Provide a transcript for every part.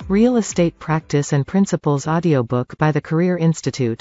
Real Estate Practice and Principles audiobook by the Career Institute.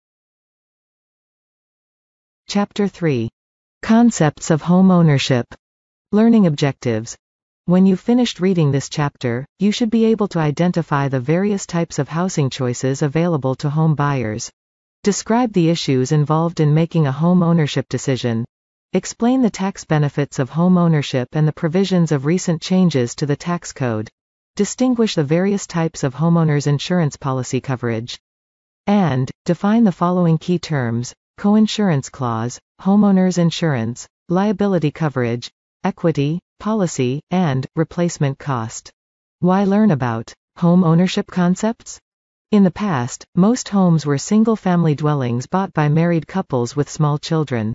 Chapter 3. Concepts of Home Ownership. Learning Objectives. When you've finished reading this chapter, you should be able to identify the various types of housing choices available to home buyers. Describe the issues involved in making a home ownership decision. Explain the tax benefits of home ownership and the provisions of recent changes to the tax code. Distinguish the various types of homeowners insurance policy coverage. And, define the following key terms: coinsurance clause, homeowners insurance, liability coverage, equity, policy, and replacement cost. Why learn about home ownership concepts? In the past, most homes were single-family dwellings bought by married couples with small children.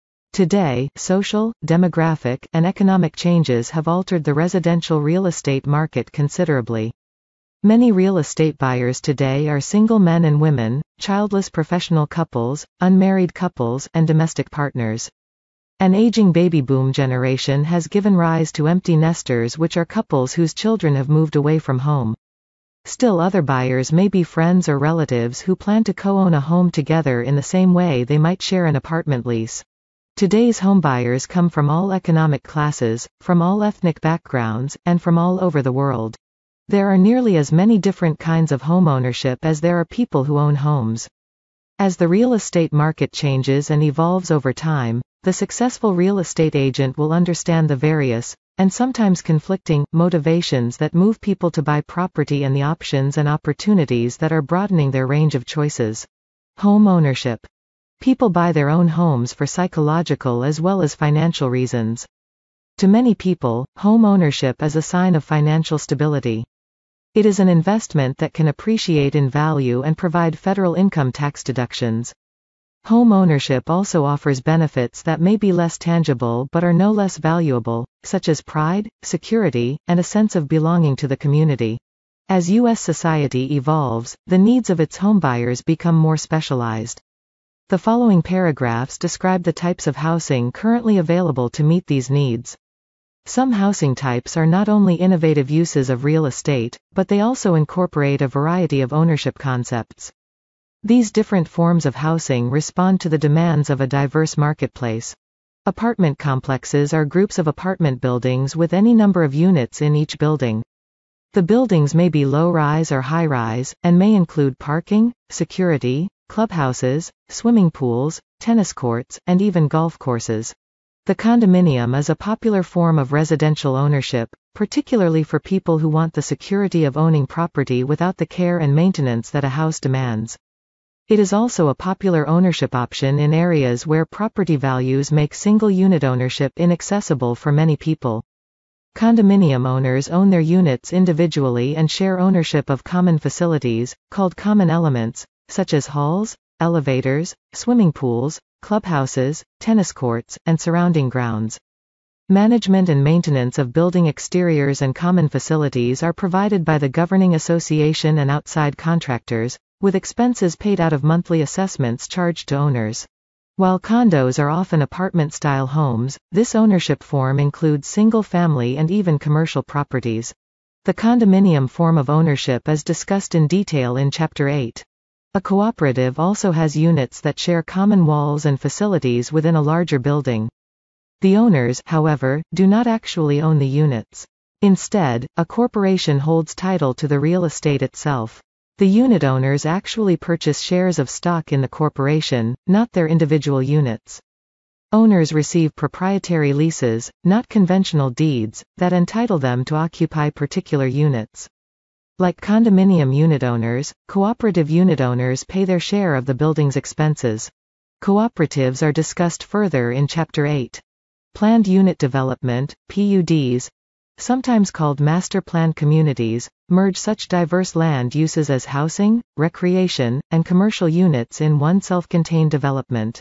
Today, social, demographic, and economic changes have altered the residential real estate market considerably. Many real estate buyers today are single men and women, childless professional couples, unmarried couples, and domestic partners. An aging baby boom generation has given rise to empty nesters, which are couples whose children have moved away from home. Still, other buyers may be friends or relatives who plan to co-own a home together in the same way they might share an apartment lease. Today's homebuyers come from all economic classes, from all ethnic backgrounds, and from all over the world. There are nearly as many different kinds of homeownership as there are people who own homes. As the real estate market changes and evolves over time, the successful real estate agent will understand the various, and sometimes conflicting, motivations that move people to buy property and the options and opportunities that are broadening their range of choices. Home ownership. People buy their own homes for psychological as well as financial reasons. To many people, home ownership is a sign of financial stability. It is an investment that can appreciate in value and provide federal income tax deductions. Home ownership also offers benefits that may be less tangible but are no less valuable, such as pride, security, and a sense of belonging to the community. As U.S. society evolves, the needs of its homebuyers become more specialized. The following paragraphs describe the types of housing currently available to meet these needs. Some housing types are not only innovative uses of real estate, but they also incorporate a variety of ownership concepts. These different forms of housing respond to the demands of a diverse marketplace. Apartment complexes are groups of apartment buildings with any number of units in each building. The buildings may be low-rise or high-rise, and may include parking, security, clubhouses, swimming pools, tennis courts, and even golf courses. The condominium is a popular form of residential ownership, particularly for people who want the security of owning property without the care and maintenance that a house demands. It is also a popular ownership option in areas where property values make single-unit ownership inaccessible for many people. Condominium owners own their units individually and share ownership of common facilities, called common elements, such as halls, elevators, swimming pools, clubhouses, tennis courts, and surrounding grounds. Management and maintenance of building exteriors and common facilities are provided by the governing association and outside contractors, with expenses paid out of monthly assessments charged to owners. While condos are often apartment-style homes, this ownership form includes single-family and even commercial properties. The condominium form of ownership is discussed in detail in Chapter 8. A cooperative also has units that share common walls and facilities within a larger building. The owners, however, do not actually own the units. Instead, a corporation holds title to the real estate itself. The unit owners actually purchase shares of stock in the corporation, not their individual units. Owners receive proprietary leases, not conventional deeds, that entitle them to occupy particular units. Like condominium unit owners, cooperative unit owners pay their share of the building's expenses. Cooperatives are discussed further in Chapter 8. Planned unit development, PUDs, sometimes called master planned communities, merge such diverse land uses as housing, recreation, and commercial units in one self-contained development.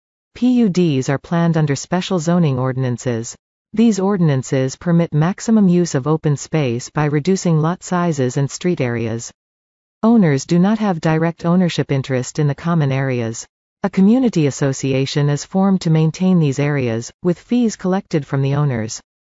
PUDs are planned under special zoning ordinances. These ordinances permit maximum use of open space by reducing lot sizes and street areas. Owners do not have direct ownership interest in the common areas. A community association is formed to maintain these areas, with fees collected from the owners.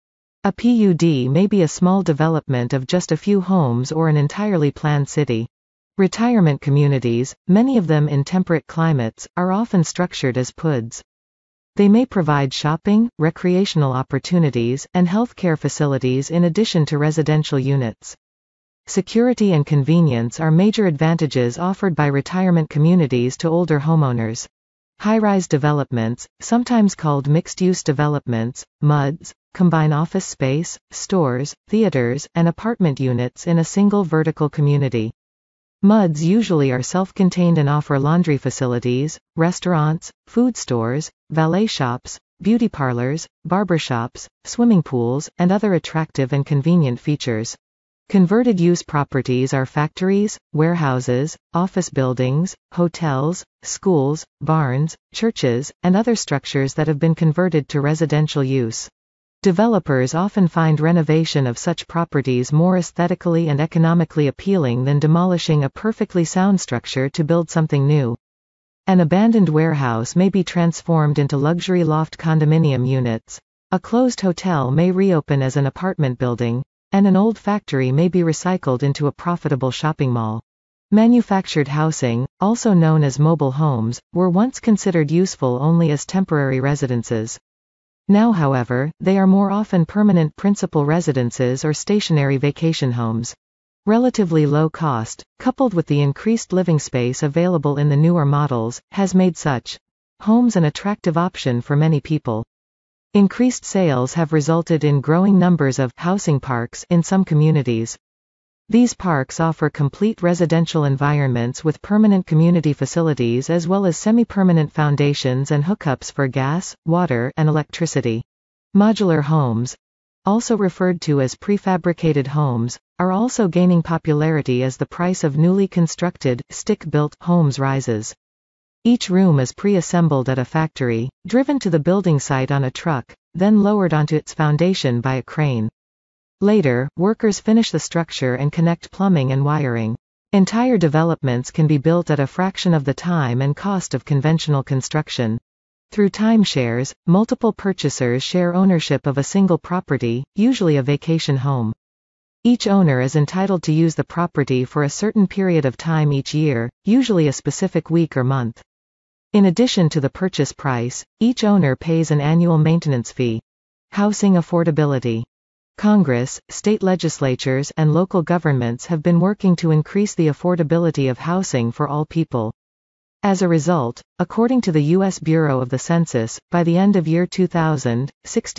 A PUD may be a small development of just a few homes or an entirely planned city. Retirement communities, many of them in temperate climates, are often structured as PUDs. They may provide shopping, recreational opportunities, and healthcare facilities in addition to residential units. Security and convenience are major advantages offered by retirement communities to older homeowners. High-rise developments, sometimes called mixed-use developments, MUDs, combine office space, stores, theaters, and apartment units in a single vertical community. MUDs usually are self-contained and offer laundry facilities, restaurants, food stores, valet shops, beauty parlors, barbershops, swimming pools, and other attractive and convenient features. Converted use properties are factories, warehouses, office buildings, hotels, schools, barns, churches, and other structures that have been converted to residential use. Developers often find renovation of such properties more aesthetically and economically appealing than demolishing a perfectly sound structure to build something new. An abandoned warehouse may be transformed into luxury loft condominium units. A closed hotel may reopen as an apartment building, and an old factory may be recycled into a profitable shopping mall. Manufactured housing, also known as mobile homes, were once considered useful only as temporary residences. Now, however, they are more often permanent principal residences or stationary vacation homes. Relatively low cost, coupled with the increased living space available in the newer models, has made such homes an attractive option for many people. Increased sales have resulted in growing numbers of housing parks in some communities. These parks offer complete residential environments with permanent community facilities as well as semi-permanent foundations and hookups for gas, water, and electricity. Modular homes, also referred to as prefabricated homes, are also gaining popularity as the price of newly constructed, stick-built homes rises. Each room is pre-assembled at a factory, driven to the building site on a truck, then lowered onto its foundation by a crane. Later, workers finish the structure and connect plumbing and wiring. Entire developments can be built at a fraction of the time and cost of conventional construction. Through timeshares, multiple purchasers share ownership of a single property, usually a vacation home. Each owner is entitled to use the property for a certain period of time each year, usually a specific week or month. In addition to the purchase price, each owner pays an annual maintenance fee. Housing affordability. Congress, state legislatures, and local governments have been working to increase the affordability of housing for all people. As a result, according to the U.S. Bureau of the Census, by the end of year 2000,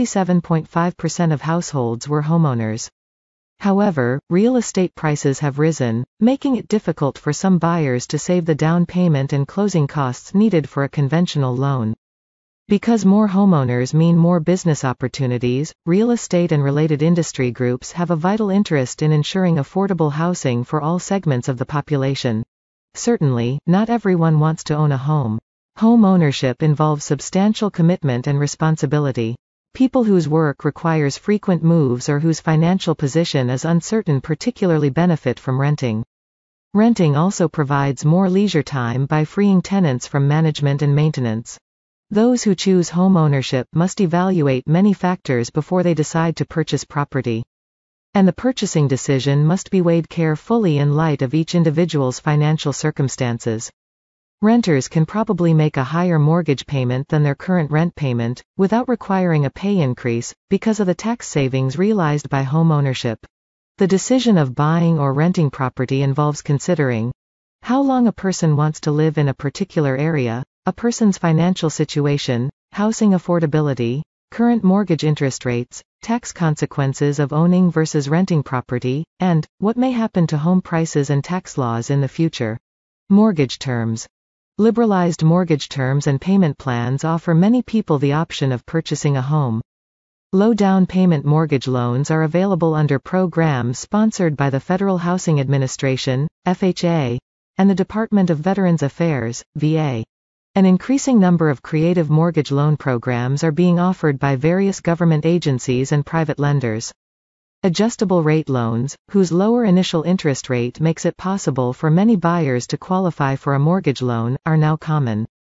67.5% of households were homeowners. However, real estate prices have risen, making it difficult for some buyers to save the down payment and closing costs needed for a conventional loan. Because more homeowners mean more business opportunities, real estate and related industry groups have a vital interest in ensuring affordable housing for all segments of the population. Certainly, not everyone wants to own a home. Home ownership involves substantial commitment and responsibility. People whose work requires frequent moves or whose financial position is uncertain particularly benefit from renting. Renting also provides more leisure time by freeing tenants from management and maintenance. Those who choose home ownership must evaluate many factors before they decide to purchase property. And the purchasing decision must be weighed carefully in light of each individual's financial circumstances. Renters can probably make a higher mortgage payment than their current rent payment, without requiring a pay increase, because of the tax savings realized by home ownership. The decision of buying or renting property involves considering how long a person wants to live in a particular area, a person's financial situation, housing affordability, current mortgage interest rates, tax consequences of owning versus renting property, and what may happen to home prices and tax laws in the future. Mortgage terms. Liberalized mortgage terms and payment plans offer many people the option of purchasing a home. Low down payment mortgage loans are available under programs sponsored by the Federal Housing Administration, FHA, and the Department of Veterans Affairs, VA. An increasing number of creative mortgage loan programs are being offered by various government agencies and private lenders. Adjustable rate loans, whose lower initial interest rate makes it possible for many buyers to qualify for a mortgage loan, are now common.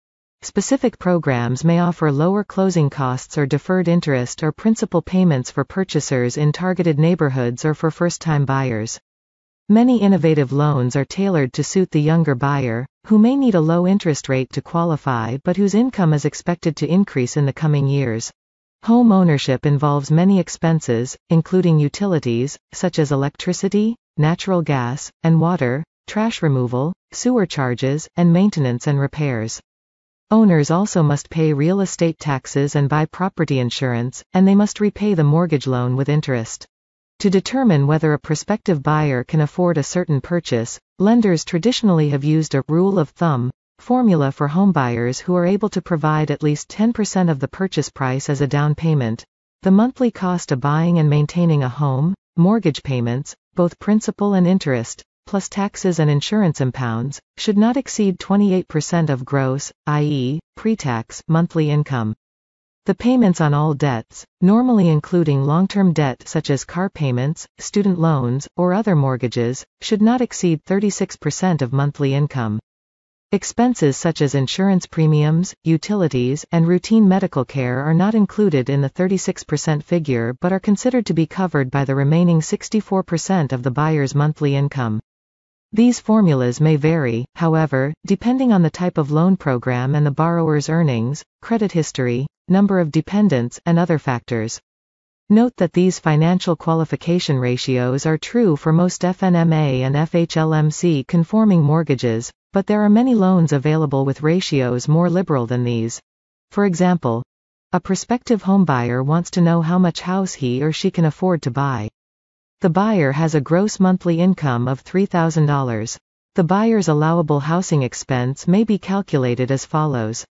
Specific programs may offer lower closing costs or deferred interest or principal payments for purchasers in targeted neighborhoods or for first-time buyers. Many innovative loans are tailored to suit the younger buyer, who may need a low interest rate to qualify but whose income is expected to increase in the coming years. Home ownership involves many expenses, including utilities, such as electricity, natural gas, and water, trash removal, sewer charges, and maintenance and repairs. Owners also must pay real estate taxes and buy property insurance, and they must repay the mortgage loan with interest. To determine whether a prospective buyer can afford a certain purchase, lenders traditionally have used a rule of thumb formula for homebuyers who are able to provide at least 10% of the purchase price as a down payment. The monthly cost of buying and maintaining a home, mortgage payments, both principal and interest, plus taxes and insurance impounds, should not exceed 28% of gross, i.e., pre-tax, monthly income. The payments on all debts, normally including long-term debt such as car payments, student loans, or other mortgages, should not exceed 36% of monthly income. Expenses such as insurance premiums, utilities, and routine medical care are not included in the 36% figure but are considered to be covered by the remaining 64% of the buyer's monthly income. These formulas may vary, however, depending on the type of loan program and the borrower's earnings, credit history, number of dependents, and other factors. Note that these financial qualification ratios are true for most FNMA and FHLMC conforming mortgages, but there are many loans available with ratios more liberal than these. For example, a prospective homebuyer wants to know how much house he or she can afford to buy. The buyer has a gross monthly income of $3,000. The buyer's allowable housing expense may be calculated as follows.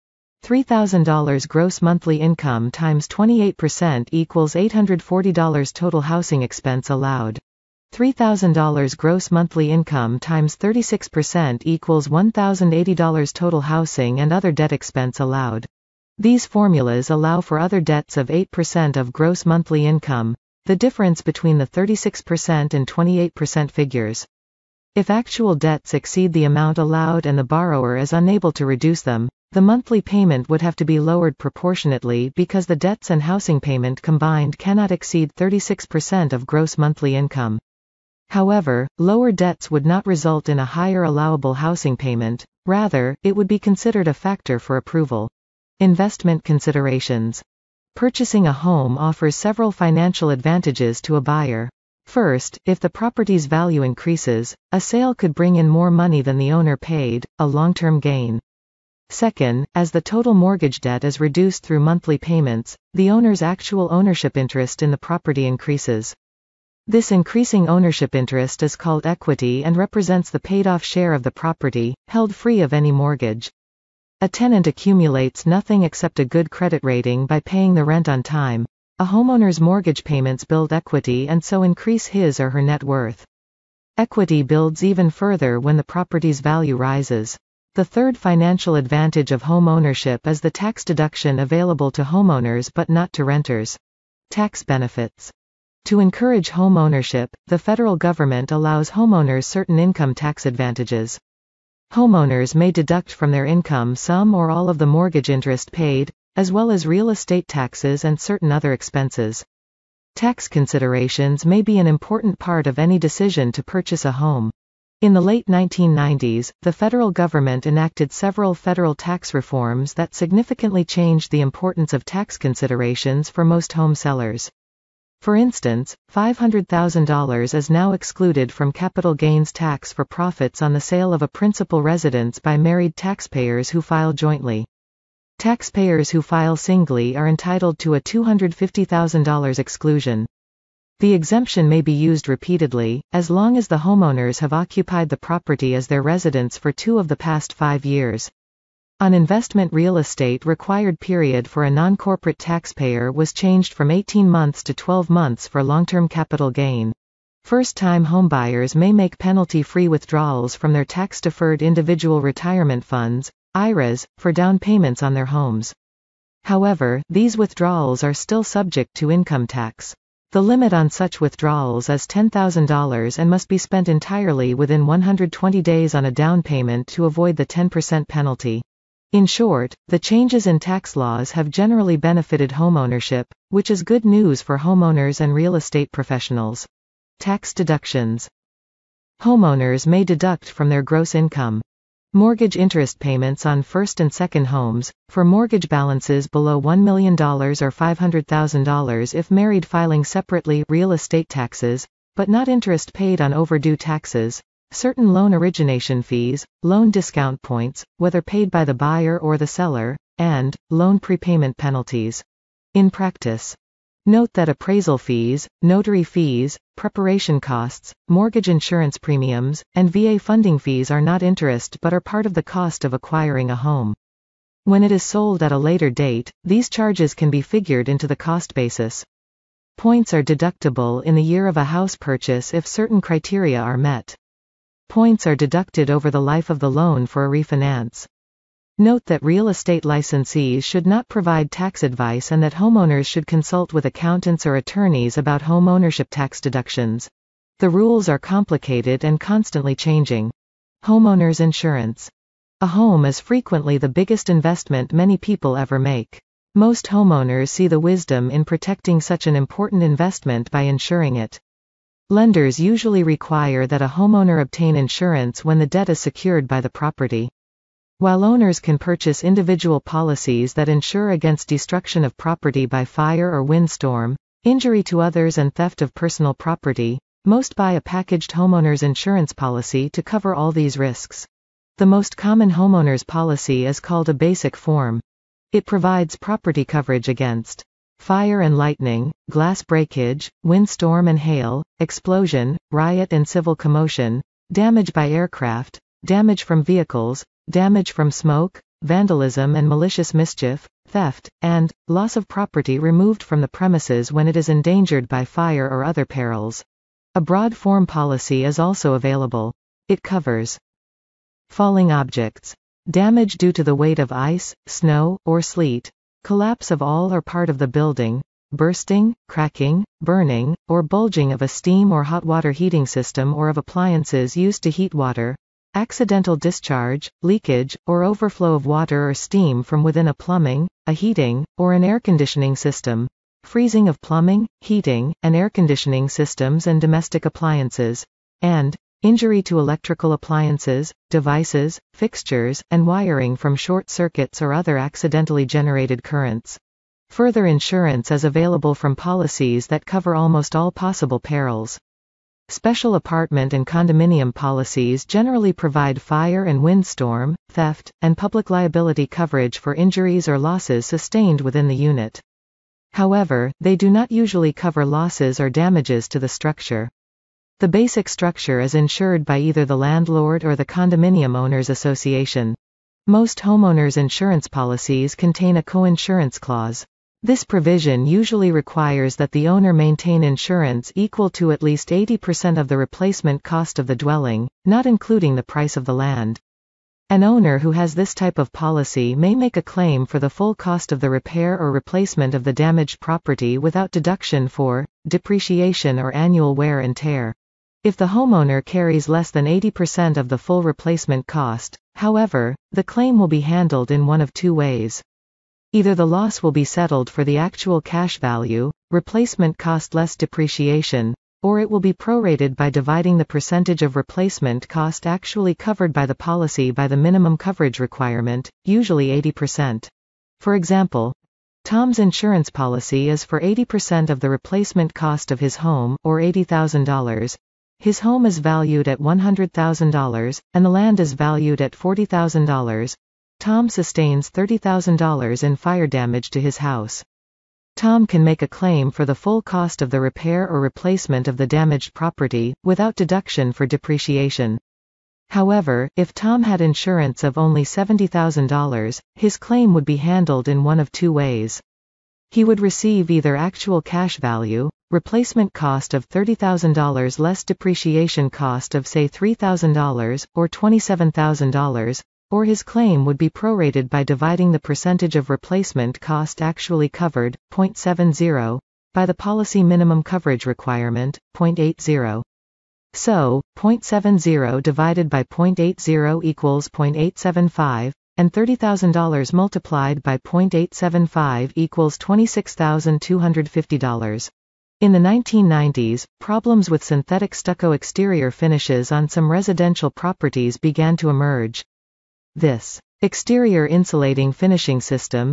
$3,000 gross monthly income times 28% equals $840 total housing expense allowed. $3,000 gross monthly income times 36% equals $1,080 total housing and other debt expense allowed. These formulas allow for other debts of 8% of gross monthly income, the difference between the 36% and 28% figures. If actual debts exceed the amount allowed and the borrower is unable to reduce them, the monthly payment would have to be lowered proportionately because the debts and housing payment combined cannot exceed 36% of gross monthly income. However, lower debts would not result in a higher allowable housing payment, rather, it would be considered a factor for approval. Investment considerations. Purchasing a home offers several financial advantages to a buyer. First, if the property's value increases, a sale could bring in more money than the owner paid, a long-term gain. Second, as the total mortgage debt is reduced through monthly payments, the owner's actual ownership interest in the property increases. This increasing ownership interest is called equity and represents the paid-off share of the property, held free of any mortgage. A tenant accumulates nothing except a good credit rating by paying the rent on time. A homeowner's mortgage payments build equity and so increase his or her net worth. Equity builds even further when the property's value rises. The third financial advantage of home ownership is the tax deduction available to homeowners but not to renters. Tax benefits. To encourage home ownership, the federal government allows homeowners certain income tax advantages. Homeowners may deduct from their income some or all of the mortgage interest paid, as well as real estate taxes and certain other expenses. Tax considerations may be an important part of any decision to purchase a home. In the late 1990s, the federal government enacted several federal tax reforms that significantly changed the importance of tax considerations for most home sellers. For instance, $500,000 is now excluded from capital gains tax for profits on the sale of a principal residence by married taxpayers who file jointly. Taxpayers who file singly are entitled to a $250,000 exclusion. The exemption may be used repeatedly, as long as the homeowners have occupied the property as their residence for 2 of the past 5 years. On investment real estate, required period for a non-corporate taxpayer was changed from 18 months to 12 months for long-term capital gain. First-time homebuyers may make penalty-free withdrawals from their tax-deferred individual retirement funds, IRAs, for down payments on their homes. However, these withdrawals are still subject to income tax. The limit on such withdrawals is $10,000 and must be spent entirely within 120 days on a down payment to avoid the 10% penalty. In short, the changes in tax laws have generally benefited homeownership, which is good news for homeowners and real estate professionals. Tax deductions. Homeowners may deduct from their gross income mortgage interest payments on first and second homes, for mortgage balances below $1 million or $500,000 if married, filing separately real estate taxes, but not interest paid on overdue taxes, certain loan origination fees, loan discount points, whether paid by the buyer or the seller, and loan prepayment penalties. In practice, note that appraisal fees, notary fees, preparation costs, mortgage insurance premiums, and VA funding fees are not interest but are part of the cost of acquiring a home. When it is sold at a later date, these charges can be figured into the cost basis. Points are deductible in the year of a house purchase if certain criteria are met. Points are deducted over the life of the loan for a refinance. Note that real estate licensees should not provide tax advice and that homeowners should consult with accountants or attorneys about home ownership tax deductions. The rules are complicated and constantly changing. Homeowners insurance. A home is frequently the biggest investment many people ever make. Most homeowners see the wisdom in protecting such an important investment by insuring it. Lenders usually require that a homeowner obtain insurance when the debt is secured by the property. While owners can purchase individual policies that insure against destruction of property by fire or windstorm, injury to others and theft of personal property, most buy a packaged homeowners insurance policy to cover all these risks. The most common homeowners policy is called a basic form. It provides property coverage against fire and lightning, glass breakage, windstorm and hail, explosion, riot and civil commotion, damage by aircraft, damage from vehicles, damage from smoke, vandalism and malicious mischief, theft, and loss of property removed from the premises when it is endangered by fire or other perils. A broad form policy is also available. It covers falling objects, damage due to the weight of ice, snow, or sleet, collapse of all or part of the building, bursting, cracking, burning, or bulging of a steam or hot water heating system or of appliances used to heat water, accidental discharge, leakage, or overflow of water or steam from within a plumbing, a heating, or an air conditioning system, freezing of plumbing, heating, and air conditioning systems and domestic appliances, and injury to electrical appliances, devices, fixtures, and wiring from short circuits or other accidentally generated currents. Further insurance is available from policies that cover almost all possible perils. Special apartment and condominium policies generally provide fire and windstorm, theft, and public liability coverage for injuries or losses sustained within the unit. However, they do not usually cover losses or damages to the structure. The basic structure is insured by either the landlord or the condominium owners association. Most homeowners insurance policies contain a co-insurance clause. This provision usually requires that the owner maintain insurance equal to at least 80% of the replacement cost of the dwelling, not including the price of the land. An owner who has this type of policy may make a claim for the full cost of the repair or replacement of the damaged property without deduction for depreciation or annual wear and tear. If the homeowner carries less than 80% of the full replacement cost, however, the claim will be handled in one of two ways. Either the loss will be settled for the actual cash value, replacement cost less depreciation, or it will be prorated by dividing the percentage of replacement cost actually covered by the policy by the minimum coverage requirement, usually 80%. For example, Tom's insurance policy is for 80% of the replacement cost of his home, or $80,000. His home is valued at $100,000, and the land is valued at $40,000. Tom sustains $30,000 in fire damage to his house. Tom can make a claim for the full cost of the repair or replacement of the damaged property, without deduction for depreciation. However, if Tom had insurance of only $70,000, his claim would be handled in one of two ways. He would receive either actual cash value, replacement cost of $30,000 less depreciation cost of say $3,000, or $27,000, or his claim would be prorated by dividing the percentage of replacement cost actually covered, 0.70, by the policy minimum coverage requirement, 0.80. So, 0.70 divided by 0.80 equals 0.875, and $30,000 multiplied by 0.875 equals $26,250. In the 1990s, problems with synthetic stucco exterior finishes on some residential properties began to emerge. This exterior insulating finishing system,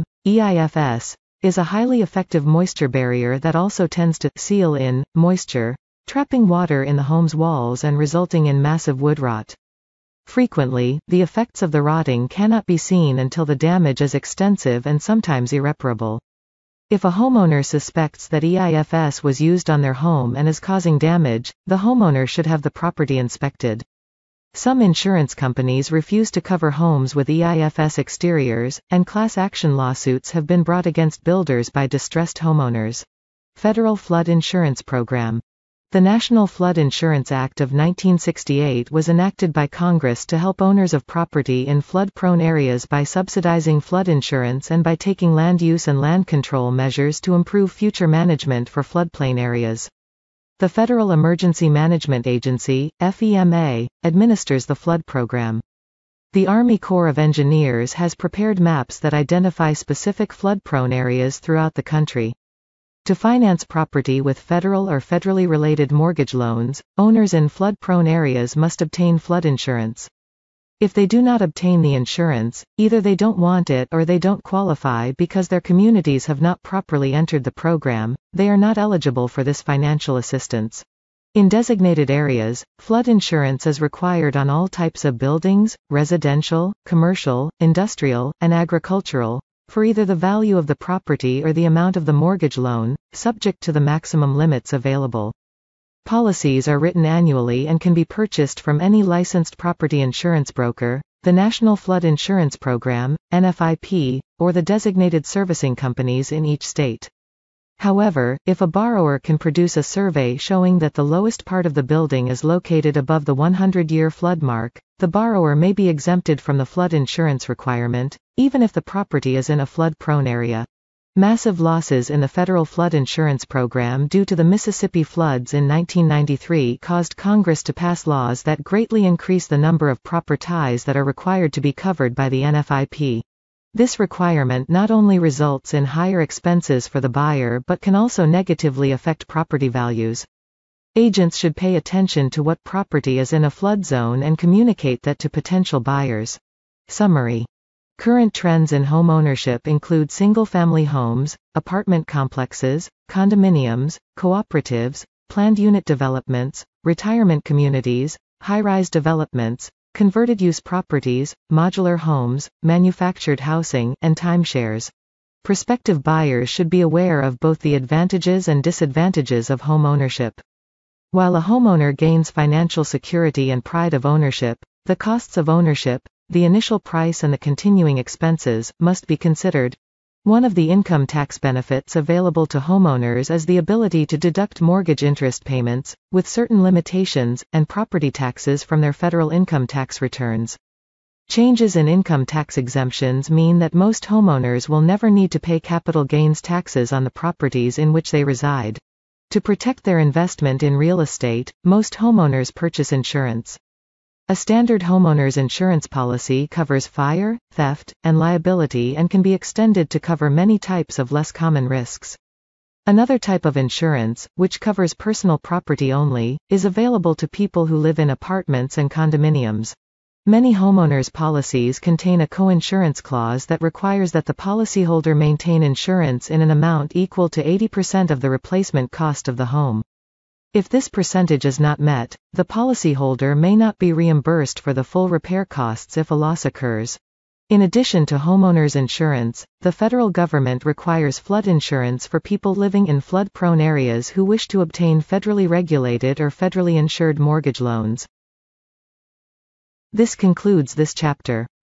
EIFS, is a highly effective moisture barrier that also tends to seal in moisture, trapping water in the home's walls and resulting in massive wood rot. Frequently, the effects of the rotting cannot be seen until the damage is extensive and sometimes irreparable. If a homeowner suspects that EIFS was used on their home and is causing damage, the homeowner should have the property inspected. Some insurance companies refuse to cover homes with EIFS exteriors, and class action lawsuits have been brought against builders by distressed homeowners. Federal Flood Insurance Program. The National Flood Insurance Act of 1968 was enacted by Congress to help owners of property in flood-prone areas by subsidizing flood insurance and by taking land use and land control measures to improve future management for floodplain areas. The Federal Emergency Management Agency, FEMA, administers the flood program. The Army Corps of Engineers has prepared maps that identify specific flood-prone areas throughout the country. To finance property with federal or federally related mortgage loans, owners in flood-prone areas must obtain flood insurance. If they do not obtain the insurance, either they don't want it or they don't qualify because their communities have not properly entered the program, they are not eligible for this financial assistance. In designated areas, flood insurance is required on all types of buildings, residential, commercial, industrial, and agricultural, for either the value of the property or the amount of the mortgage loan, subject to the maximum limits available. Policies are written annually and can be purchased from any licensed property insurance broker, the National Flood Insurance Program, NFIP, or the designated servicing companies in each state. However, if a borrower can produce a survey showing that the lowest part of the building is located above the 100-year flood mark, the borrower may be exempted from the flood insurance requirement, even if the property is in a flood-prone area. Massive losses in the federal flood insurance program due to the Mississippi floods in 1993 caused Congress to pass laws that greatly increase the number of proper ties that are required to be covered by the NFIP. This requirement not only results in higher expenses for the buyer but can also negatively affect property values. Agents should pay attention to what property is in a flood zone and communicate that to potential buyers. Summary. Current trends in home ownership include single-family homes, apartment complexes, condominiums, cooperatives, planned unit developments, retirement communities, high-rise developments, converted use properties, modular homes, manufactured housing, and timeshares. Prospective buyers should be aware of both the advantages and disadvantages of home ownership. While a homeowner gains financial security and pride of ownership, the costs of ownership, the initial price and the continuing expenses, must be considered. One of the income tax benefits available to homeowners is the ability to deduct mortgage interest payments, with certain limitations, and property taxes from their federal income tax returns. Changes in income tax exemptions mean that most homeowners will never need to pay capital gains taxes on the properties in which they reside. To protect their investment in real estate, most homeowners purchase insurance. A standard homeowner's insurance policy covers fire, theft, and liability and can be extended to cover many types of less common risks. Another type of insurance, which covers personal property only, is available to people who live in apartments and condominiums. Many homeowners' policies contain a coinsurance clause that requires that the policyholder maintain insurance in an amount equal to 80% of the replacement cost of the home. If this percentage is not met, the policyholder may not be reimbursed for the full repair costs if a loss occurs. In addition to homeowners insurance, the federal government requires flood insurance for people living in flood-prone areas who wish to obtain federally regulated or federally insured mortgage loans. This concludes this chapter.